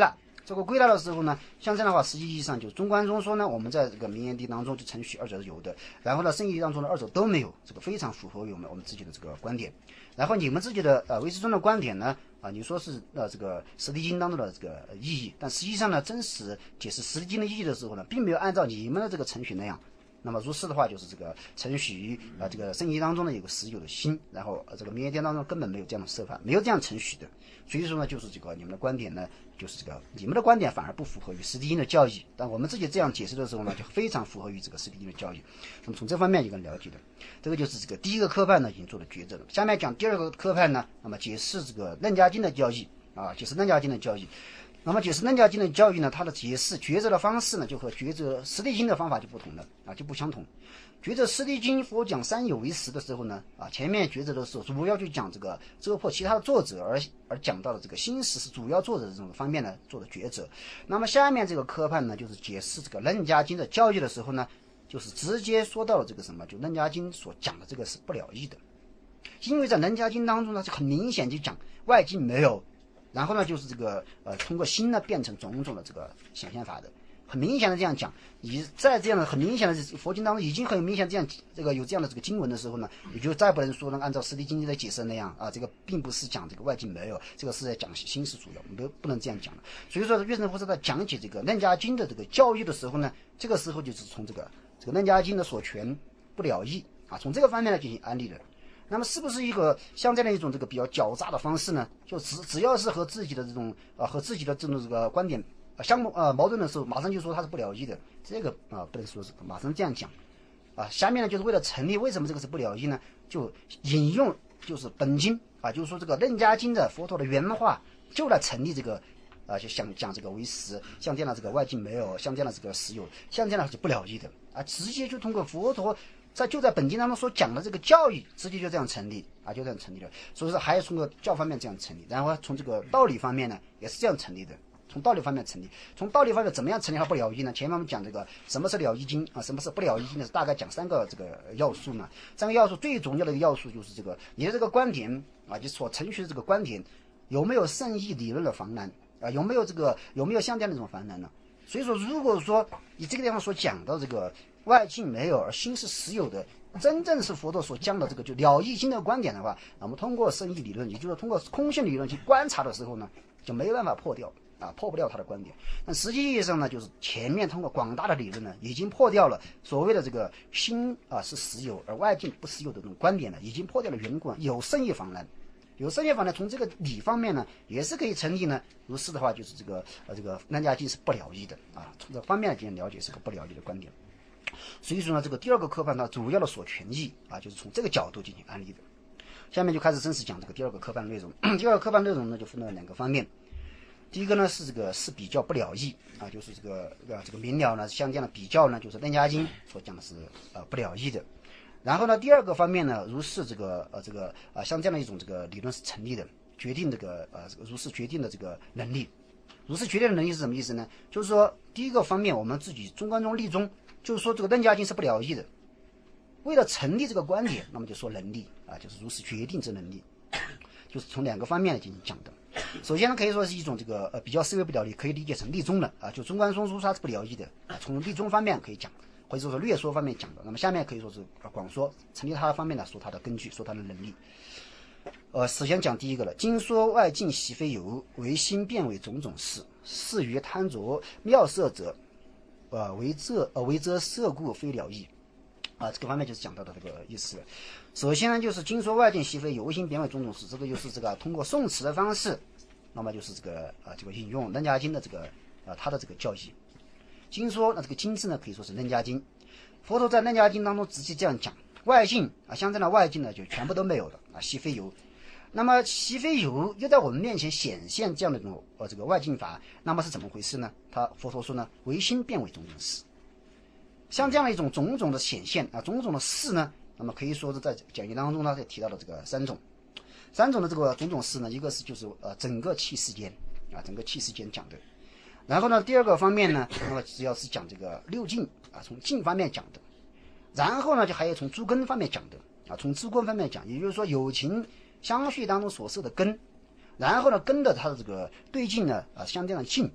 这个归纳的时候呢，像这样的话，实际意义上就是中观中说呢，我们在这个名言地当中就程序二者是有的，然后呢，圣义当中的二者都没有，这个非常符合于我们自己的这个观点。然后你们自己的唯识宗的观点呢，你说是这个实地经当中的这个意义，但实际上呢，真实解释实地经的意义的时候呢，并没有按照你们的这个程序那样。那么如是的话，就是这个程序这个圣义当中呢有个实有的心，然后这个名言典当中根本没有这样的设法，没有这样程序的。所以说呢，就是这个你们的观点呢，就是这个你们的观点反而不符合于实地经的教义，但我们自己这样解释的时候呢，就非常符合于这个实地经的教义。那么从这方面就能了解的，这个就是这个第一个科判呢已经做了抉择了。下面讲第二个科判呢，那么解释这个楞伽经的教义解释楞伽经的教义。那么解释楞伽经的教义呢，它的解释抉择的方式呢，就和抉择实地经的方法就不同了就不相同。抉择实地经佛讲三有为实的时候呢前面抉择的时候主要就讲这个遮破其他的作者而讲到了这个心识是主要作者的这种方面呢做的抉择。那么下面这个科判呢，就是解释这个楞伽经的教义的时候呢，就是直接说到了这个什么，就楞伽经所讲的这个是不了义的。因为在楞伽经当中呢，是很明显就讲外境没有，然后呢，就是这个通过心呢变成种种的这个显现法的，很明显的这样讲。你在这样的很明显的佛经当中已经很明显这样有这样的这个经文的时候呢，你就再不能说按照实地经的解释那样这个并不是讲这个外境没有，这个是在讲心是主要，不能这样讲的。所以说，月神菩萨在讲解这个楞伽经的这个教义的时候呢，这个时候就是从这个楞伽经的所权不了义从这个方面来进行安利的。那么是不是一个像这样的一种这个比较狡诈的方式呢？就只要是和自己的这种这个观点矛盾的时候，马上就说它是不了义的，这个不能说是马上这样讲下面呢，就是为了成立为什么这个是不了义呢，就引用就是本经就是说这个楞伽经的佛陀的原话，就来成立这个就想讲这个为实，像这样的这个外境没有，像这样的这个实有，像这样的是不了义的直接就通过佛陀就在本经当中所讲的这个教义，直接就这样成立就这样成立了。所以说还要从个教方面这样成立，然后从这个道理方面呢也是这样成立的。从道理方面成立，从道理方面怎么样成立它不了义呢？前面我们讲这个什么是了义经什么是不了义经呢？大概讲三个这个要素呢。三个要素最重要的一个要素就是这个你的这个观点就所程序的这个观点有没有圣义理论的防难有没有像这样的一种防难呢？所以说，如果说你这个地方所讲到这个外境没有而心是实有的，真正是佛陀所讲的这个就了义经的观点的话，我们通过圣义理论，也就是通过空性理论去观察的时候呢，就没有办法破掉破不了他的观点。但实际意义上呢，就是前面通过广大的理论呢，已经破掉了所谓的这个心是实有而外境不实有的这种观点呢，已经破掉了缘故有圣义防难。有圣义防难，从这个理方面呢，也是可以成立呢。如是的话，就是这个楞伽经是不了义的从这方面进行了解是个不了义的观点。所以说呢，这个第二个科判它主要的所权益就是从这个角度进行安利的。下面就开始正式讲这个第二个科判内容。第二个科判内容呢，就分了两个方面。第一个呢是是比较不了义就是这个明了呢，像这样的比较呢，就是楞伽经所讲的是不了义的。然后呢，第二个方面呢，如是像这样的一种这个理论是成立的，决定如是决定的这个能力。如是决定的能力是什么意思呢？就是说第一个方面，我们自己中观中立中，就是说这个楞伽经是不了义的。为了成立这个观点，那么就说能力就是如是决定之能力，就是从两个方面来进行讲的。首先呢，可以说是一种这个比较思维不了义，可以理解成立中的就中观中说它是不了义的从立中方面可以讲。或者说略说方面讲的，那么下面可以说是广说成立它的方面呢，说它的根据，说它的能力。首先讲第一个了，经说外境习非有，唯心变为种种事，是于贪着妙色者，为遮色故非了义这个方面就是讲到的这个意思。首先呢，就是经说外境习非有，唯心变为种种事，这个就是这个通过诵持的方式，那么就是这个引用楞伽经的这个它的这个教义。经说这个经字呢，可以说是楞伽经。佛陀在楞伽经当中直接这样讲，外境像这样的外境呢，就全部都没有了习非有。那么习非有又在我们面前显现这样的这种这个外境法，那么是怎么回事呢？佛陀说呢，唯心变为种种事。像这样的一种种种的显现种种的事呢，那么可以说是在讲义当中呢，提到了这个三种的这个种种事呢，一个是就是整个气世间整个气世间讲的。然后呢，第二个方面呢，那么只要是讲这个六境从境方面讲的。然后呢，就还有从诸根方面讲的从诸根方面讲，也就是说有情相续当中所设的根。然后呢，根的它的这个对境呢相这样的境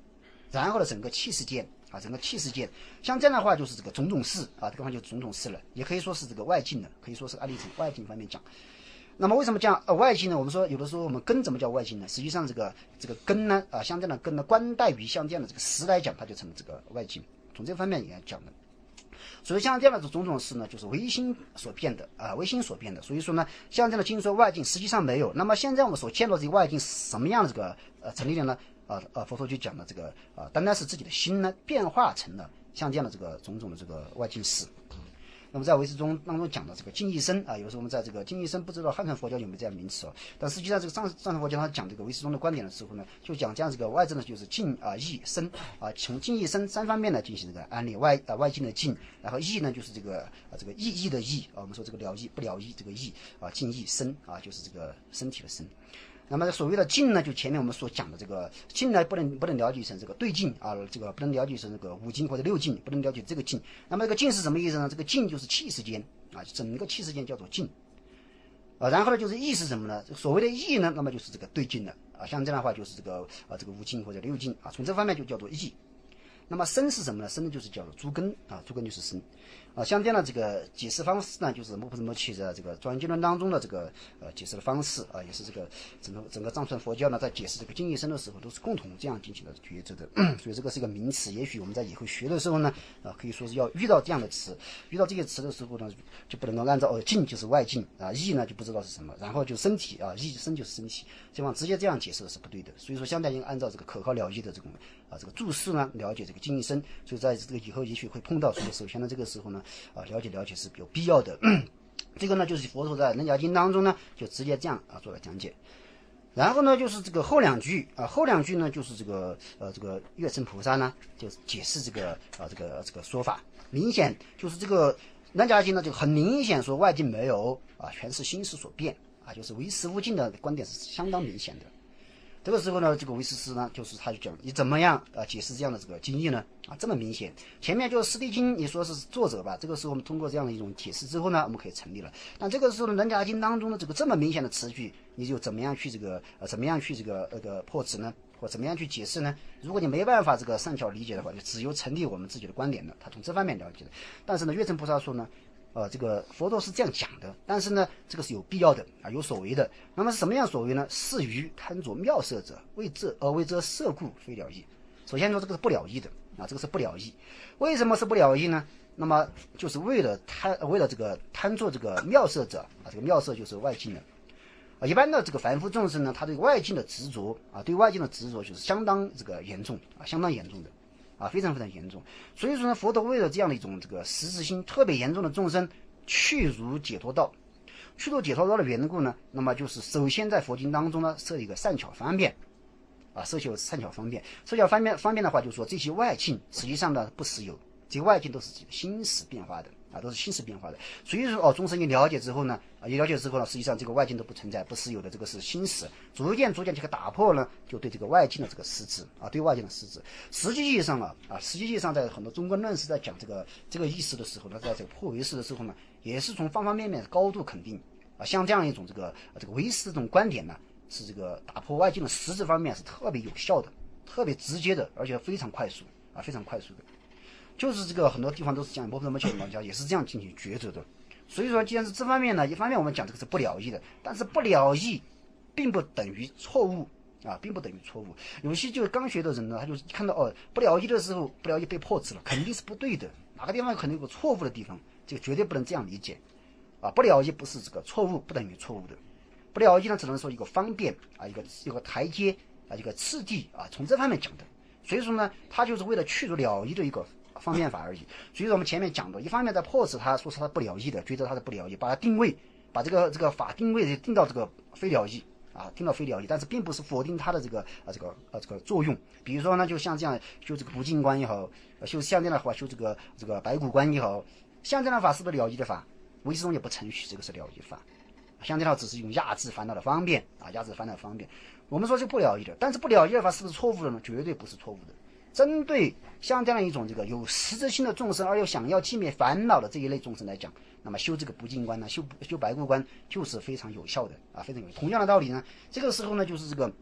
然后呢整个气世界像这样的话就是这个种种事啊，这个方就是种种事了，也可以说是这个外境的，可以说是案例从外境方面讲。那么为什么讲外境呢？我们说有的时候我们根怎么叫外境呢？实际上这个根呢像这样的根呢，观待于像这样的这个实来讲，它就成了这个外境，从这方面也讲的。所以像这样的种种事呢，就是唯心所变的唯心所变的。所以说呢，像这样的经说外境实际上没有。那么现在我们所见到这个外境是什么样的这个成立的呢？佛陀就讲了这个单单是自己的心呢变化成了像这样的这个种种的这个外境事。那么在唯识中当中讲的这个净一生有时候我们在这个净一生不知道汉传佛教有没有这样名词但实际上这个藏传佛教他讲这个唯识中的观点的时候呢，就讲这样这个外证呢就是净意生从净意生三方面呢进行这个安立外境的净，然后意呢就是这个意义的意我们说这个了义不了义这个意净意生就是这个身体的身。那么所谓的净呢，就前面我们所讲的这个净呢，不能了解成这个对净这个不能了解成这个五净或者六净，不能了解这个净。那么这个净是什么意思呢？这个净就是气世间整个气世间叫做净然后呢就是意是什么呢？所谓的意呢，那么就是这个对净的像这样的话就是这个五净或者六净从这方面就叫做意。那么生是什么呢？生就是叫做诸根诸根就是生像这样的这个解释方式呢，就是摩诃摩契在这个转经论当中的这个解释的方式也是这个整个藏传佛教呢在解释这个净意生的时候都是共同这样进行的抉择的所以这个是一个名词，也许我们在以后学的时候呢可以说是要遇到这样的词，遇到这些词的时候呢就不能够按照净就是外净意呢就不知道是什么，然后就身体意身就是身体，这样直接这样解释的是不对的。所以说相当应按照这个可靠了义的这种这个注释呢了解这个净意生，所以在这个以后也许会碰到，所以首先呢这个时候呢了解是有必要的这个呢就是佛陀在《楞伽经》当中呢就直接这样做了讲解。然后呢就是这个后两句呢就是这个月称菩萨呢就解释这个说法，明显就是这个《楞伽经》呢就很明显说外境没有全是心识所变就是唯识无境的观点是相当明显的。这个时候呢这个唯识师呢就是他就讲你怎么样解释这样的这个经义呢这么明显，前面就是《四谛经》你说是作者吧，这个时候我们通过这样的一种解释之后呢我们可以成立了。但这个时候呢《楞伽经》当中的这么明显的词句，你就怎么样去破执呢，或怎么样去解释呢？如果你没办法这个善巧理解的话，就只有成立我们自己的观点了，他从这方面了解的。但是呢月称菩萨说呢这个佛陀是这样讲的，但是呢这个是有必要的有所为的。那么是什么样所为呢？是于贪着妙色者，为这色故非了义。首先说这个是不了义的这个是不了义。为什么是不了义呢？那么就是为了这个贪着这个妙色者这个妙色就是外境的一般的这个凡夫众生呢，他对外境的执着对外境的执着就是相当这个严重相当严重的非常非常严重。所以说呢佛陀为了这样的一种这个实质性特别严重的众生去入解脱道的缘故呢，那么就是首先在佛经当中呢设一个善巧方便设善巧方便的话，就是说这些外境实际上呢不实有，这些外境都是心识变化的都是心识变化的。所以说众生一了解之后呢实际上这个外境都不存在不实有的，这个是心识逐渐这个打破呢，就对这个外境的这个实质对外境的实质。实际意义上在很多中观论师在讲这个意思的时候呢，在这个破唯识的时候呢，也是从方方面面高度肯定像这样一种这个唯识这种观点呢，是这个打破外境的实质方面是特别有效的，特别直接的，而且非常快速非常快速的。就是这个很多地方都是讲摩诃摩契老教也是这样进行抉择的。所以说既然是这方面呢，一方面我们讲这个是不了义的，但是不了义并不等于错误并不等于错误。有些就刚学的人呢，他就是看到不了义的时候，不了义被破执了，肯定是不对的，哪个地方可能有个错误的地方，这个绝对不能这样理解不了义不是这个错误，不等于错误的。不了义呢只能说一个方便一个台阶一个次第从这方面讲的。所以说呢他就是为了去除了义的一个方便法而已。所以说我们前面讲的，一方面在破斥他，说是他不了义的，觉得他是不了义，把它定位，把这个法定位定到这个非了义定到非了义，但是并不是否定他的这个作用。比如说呢，就像这样修这个不净观也好，修像这样的话修这个白骨观也好，像这样的法是不是了义的法？唯识中也不承许这个是了义法。像这样只是用压制烦恼的方便压制烦恼的方便。我们说是不了义的，但是不了义的法是不是错误的呢？绝对不是错误的。针对像这样一种这个有实质性的众生而又想要寂灭烦恼的这一类众生来讲，那么修这个不净观呢，修白骨观就是非常有效的非常有效。同样的道理呢，这个时候呢就是这个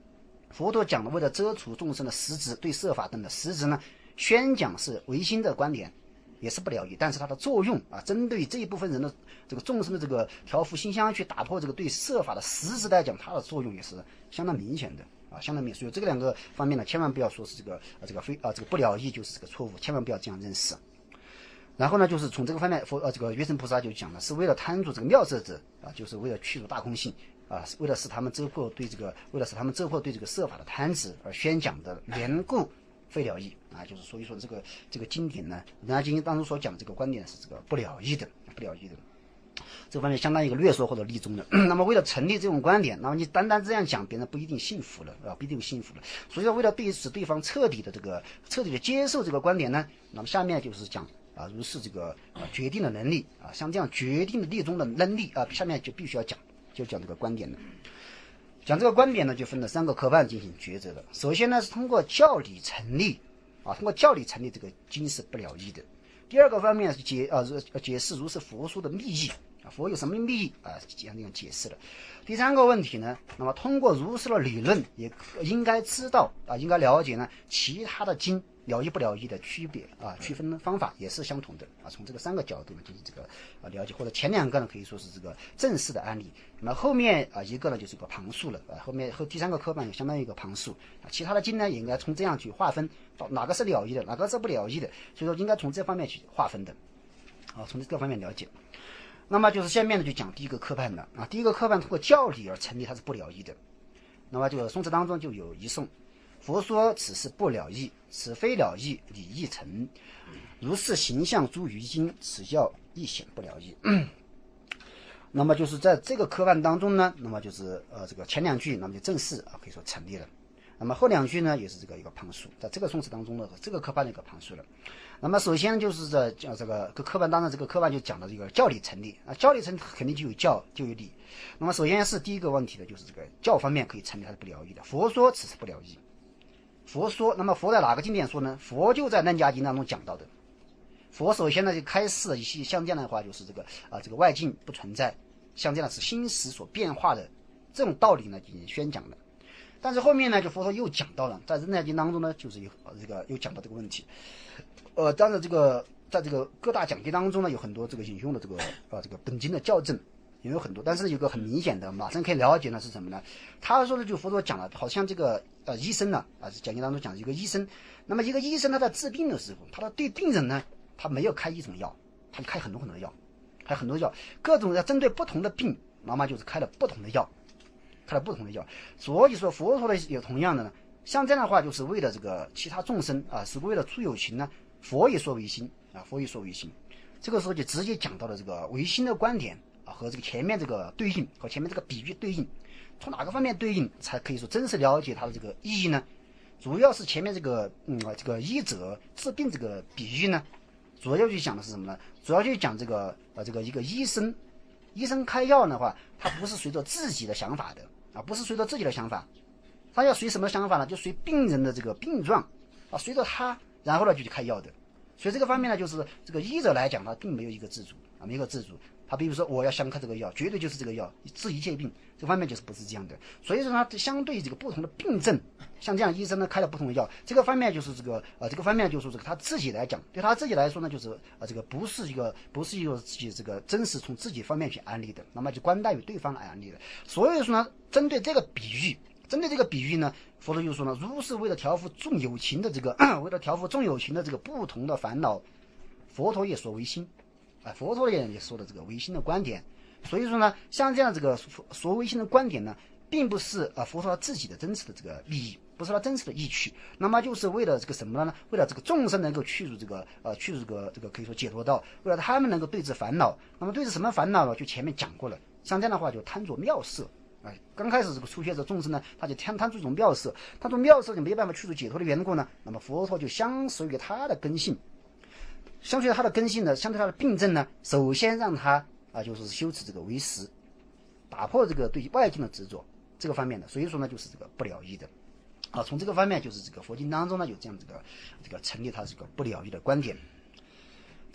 佛陀讲的为了遮除众生的实执，对色法等的实执呢，宣讲是唯心的观点，也是不了义，但是它的作用啊，针对这一部分人的这个众生的这个调伏心相去打破这个对色法的实质来讲，它的作用也是相当明显的啊，相当明显。所以这个两个方面呢，千万不要说是这个这个不了义就是这个错误，千万不要这样认识。然后呢，就是从这个方面，这个月神菩萨就讲了，是为了贪著这个妙色者啊，就是为了去除大空性啊，为了使他们遮破对这个色法的贪执而宣讲的缘故，非了义啊，就是所以说这个经典呢，《仁爱经》当中所讲的这个观点是这个不了义的。这方面相当于一个略说或者立宗的。那么为了成立这种观点，那么你单单这样讲，别人不一定信服了啊，不一定信服了。所以说，为了使对方彻底的接受这个观点呢，那么下面就是讲啊，如是这个决定的能力啊，像这样决定的立宗的能力啊，下面就必须要讲，就讲这个观点了。讲这个观点呢，就分了3个科判进行抉择的。首先呢，是通过教理成立啊，通过教理成立这个经是不了义的。第二个方面是解释如是佛说的密意啊，佛有什么密意啊，这样解释了。第3个问题呢，那么通过如是的理论，也应该知道啊，应该了解呢，其他的经了义不了义的区别啊，区分的方法也是相同的啊。从这个3个角度呢进行这个了解，或者前2个呢可以说是这个正式的案例，那么后面啊一个呢就是个旁述了啊，第3个科判也相当于一个旁述啊。其他的经呢也应该从这样去划分，到哪个是了义的，哪个是不了义的，所以说应该从这方面去划分的啊，从这个方面了解。那么就是下面呢就讲第1个科判了啊，第1个科判通过教理而成立，它是不了义的。那么就宋词当中就有一颂。佛说此事不了义，此非了义，理义成。如是形象诸于经，此教亦显不了义。那么就是在这个科判当中呢，那么就是这个前2句，那么就正式啊可以说成立了。那么后2句呢，也是这个一个旁述，在这个宋词当中呢，这个科判的一个旁述了。那么首先就是在讲这个科判当中，这个科判就讲的这个教理成立啊，教理成立肯定就有教就有理。那么首先是第1个问题的，就是这个教方面可以成立，它是不了义的。佛说此是不了义。佛说，那么佛在哪个经典说呢？佛就在《楞伽经》当中讲到的。佛首先呢就开示了一些像这样的话，就是这个外境不存在，像这样是心识所变化的这种道理呢进行宣讲的。但是后面呢，就佛陀又讲到了，在《楞伽经》当中呢，就是又讲到这个问题。当然在这个各大讲经当中呢，有很多这个引用的这个本经的校正。也有很多，但是有个很明显的，马上可以了解呢是什么呢？他说的就佛陀讲了，好像这个医生呢啊，讲经当中讲一个医生，那么一个医生他在治病的时候，他对病人呢，他没有开一种药，他开很多很多的药，开很多药，各种要针对不同的病，那么就是开了不同的药，所以说佛陀的也同样的呢，像这样的话，就是为了这个其他众生啊，是为了出有情呢，佛也说为心啊，佛也说为心，这个时候就直接讲到了这个唯心的观点。和这个前面这个对应，和前面这个比喻对应，从哪个方面对应才可以说真实了解它的这个意义呢？主要是前面这个医者治病这个比喻呢，主要就讲的是什么呢？主要就讲这个一个医生开药的话，他不是随着自己的想法的啊，不是随着自己的想法，他要随什么想法呢？就随病人的这个病状啊，随着他，然后呢就去开药的。所以这个方面呢，就是这个医者来讲，他并没有一个自主啊，没有一个自主。他比如说我要想开这个药，绝对就是这个药治一切病，这方面就是不是这样的。所以说他相对这个不同的病症，像这样医生呢开了不同的药，这个方面就是这个方面就是他自己来讲，对他自己来说呢，就是这个不是一个自己这个真实从自己方面去安利的，那么就关待于对方来安利的。所以说呢，针对这个比喻呢，佛陀就说呢，如是为了调伏众有情的这个不同的烦恼，佛陀也说为心。佛陀也说的这个唯心的观点，所以说呢，像这样这个说唯心的观点呢，并不是佛陀自己的真实的这个利益，不是他真实的意趣，那么就是为了这个什么呢？为了这个众生能够去入这个可以说解脱道，为了他们能够对治烦恼。那么对治什么烦恼呢？就前面讲过了，像这样的话就贪着妙色。刚开始这个初学者众生呢，他就贪着一种妙色，贪着妙色就没办法去除解脱的缘故呢，那么佛陀就相随于他的根性。相对他的根性呢，相对他的病症呢，首先让他就是修持这个唯识，打破这个对外境的执着这个方面的，所以说呢，就是这个不了义的啊。从这个方面，就是这个佛经当中呢，有这样这个成立他这个不了义的观点。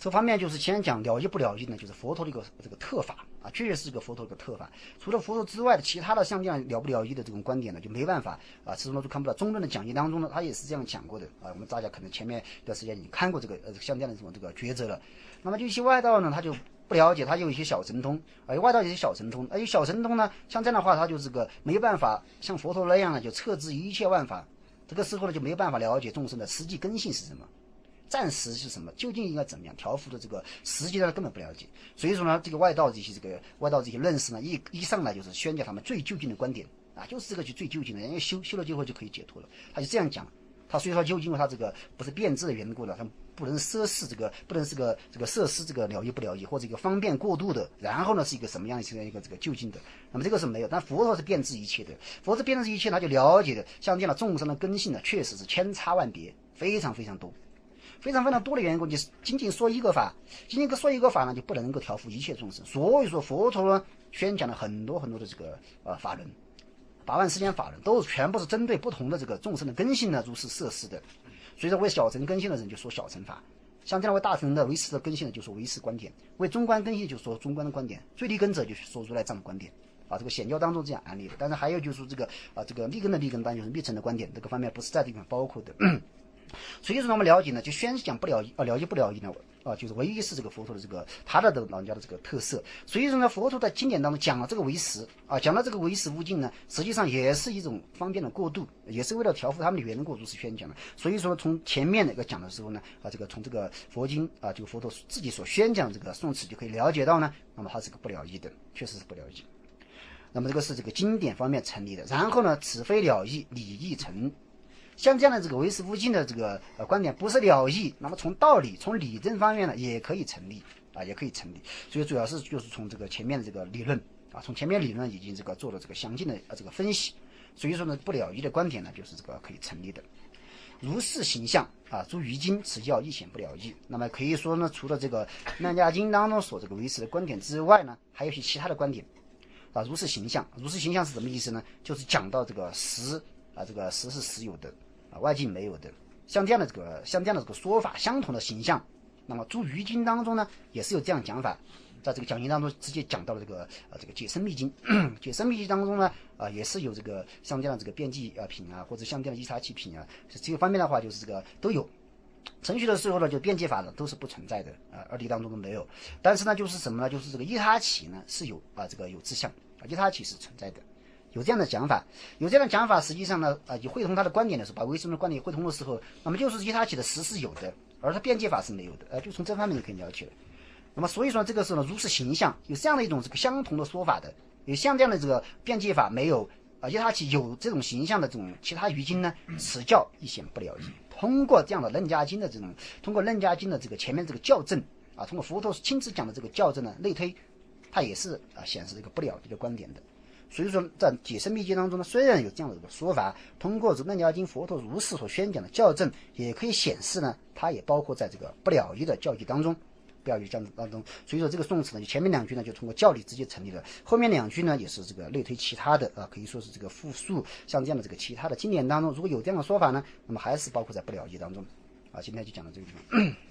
这方面就是先讲了义不了义呢，就是佛陀的一个这个特法啊，确实是个佛陀的一个特法。除了佛陀之外的其他的像这样了不了义的这种观点呢，就没办法啊。此处就看不到中论的讲义当中呢，他也是这样讲过的啊。我们大家可能前面一段时间已经看过这个像这样的这种这个抉择了。那么就一些外道呢，他就不了解，他有一些小神通，外道有些小神通，有小神通呢，像这样的话，他就是个没办法像佛陀那样呢，就彻知一切万法。这个时候呢，就没办法了解众生的实际根性是什么。暂时是什么？究竟应该怎么样调伏的这个实际上根本不了解，所以说呢，这个外道这些论师呢，一上来就是宣讲他们最究竟的观点啊，就是这个就最究竟的，因为修了之后就可以解脱了。他就这样讲，他所以说就因为他这个不是变质的缘故呢，他不能奢侈这个，不能是个这个设施这个了义不了义，或者一个方便过度的，然后呢是一个什么样的一个这个究竟的。那么这个是没有，但佛陀是变质一切的，佛陀变质一切，他就了解的像这样的众生的根性呢，确实是千差万别，非常非常多。非常非常多的缘故，就是仅仅说一个法呢，就不能够调伏一切众生。所以说，佛陀呢宣讲了很多很多的这个法轮，8万4千法轮，都全部是针对不同的这个众生的根性呢，如是设施的。所以说，为小乘根性的人就说小乘法，像这样为大乘的唯识的根性的就说唯识观点，为中观根性就说中观的观点，最利根者就说如来藏观点。啊，这个显教当中这样案例的。但是还有就是这个这个利根的利根当然就是密乘的观点，这个方面不是在这里面包括的。所以说我们了解呢，就宣讲不了义了义不了义呢就是唯一是这个佛陀的这个他的老人家的这个特色。所以说呢，佛陀在经典当中讲了这个唯识讲了这个唯识无尽呢，实际上也是一种方便的过渡，也是为了调伏他们的缘故如是宣讲的。所以说从前面那个讲的时候呢这个从这个佛经这个佛陀自己所宣讲这个宋词就可以了解到呢，那么它是个不了义的，确实是不了义。那么这个是这个经典方面成立的。然后呢，此非了义，理义成。像这样的这个唯识无尽的这个观点不是了义，那么从道理从理证方面呢也可以成立也可以成立。所以主要是就是从这个前面的这个理论从前面理论已经这个做了这个详尽的这个分析。所以说呢，不了义的观点呢就是这个可以成立的。如是形象诸于经此教亦显不了义。那么可以说呢，除了这个楞伽经当中所这个唯识的观点之外呢，还有一些其他的观点如是形象。如是形象是什么意思呢？就是讲到这个实这个实是实有的外境没有的，像这样的这个说法相同的形象。那么诸于经当中呢也是有这样讲法，在这个讲经当中直接讲到了这个解深密经解深密经当中呢也是有这个像这样的这个辩记品或者像这样的依察器品这个方面的话就是这个都有。程序的时候呢，就辩解法呢都是不存在的二谛当中都没有。但是呢，就是什么呢？就是这个依他起呢是有这个有志向依他起是存在的，有这样的讲法。有这样的讲法，实际上呢以会同他的观点的时候，把唯识的观点会同的时候，那么就是依他起的实是有的，而他辩解法是没有的就从这方面就可以了解了。那么所以说这个是呢如是形象，有这样的一种这个相同的说法的，有像这样的这个辩解法没有依他起有这种形象的这种其他于经呢，此教亦显不了义。通过这样的楞伽经的这种，通过楞伽经的这个前面这个校正通过佛陀亲自讲的这个校正呢类推，它也是显示这个不了义的观点的。所以说在解深密经当中呢，虽然有这样的这个说法，通过这楞伽经佛陀如是所宣讲的校正，也可以显示呢，它也包括在这个不了义的教义当中。不要于这样当中。所以说这个宋词呢，就前面2句呢就通过教理直接成立了，后面2句呢也是这个类推其他的可以说是这个复述像这样的这个其他的经典当中，如果有这样的说法呢，那么还是包括在不了义当中今天就讲到这个地方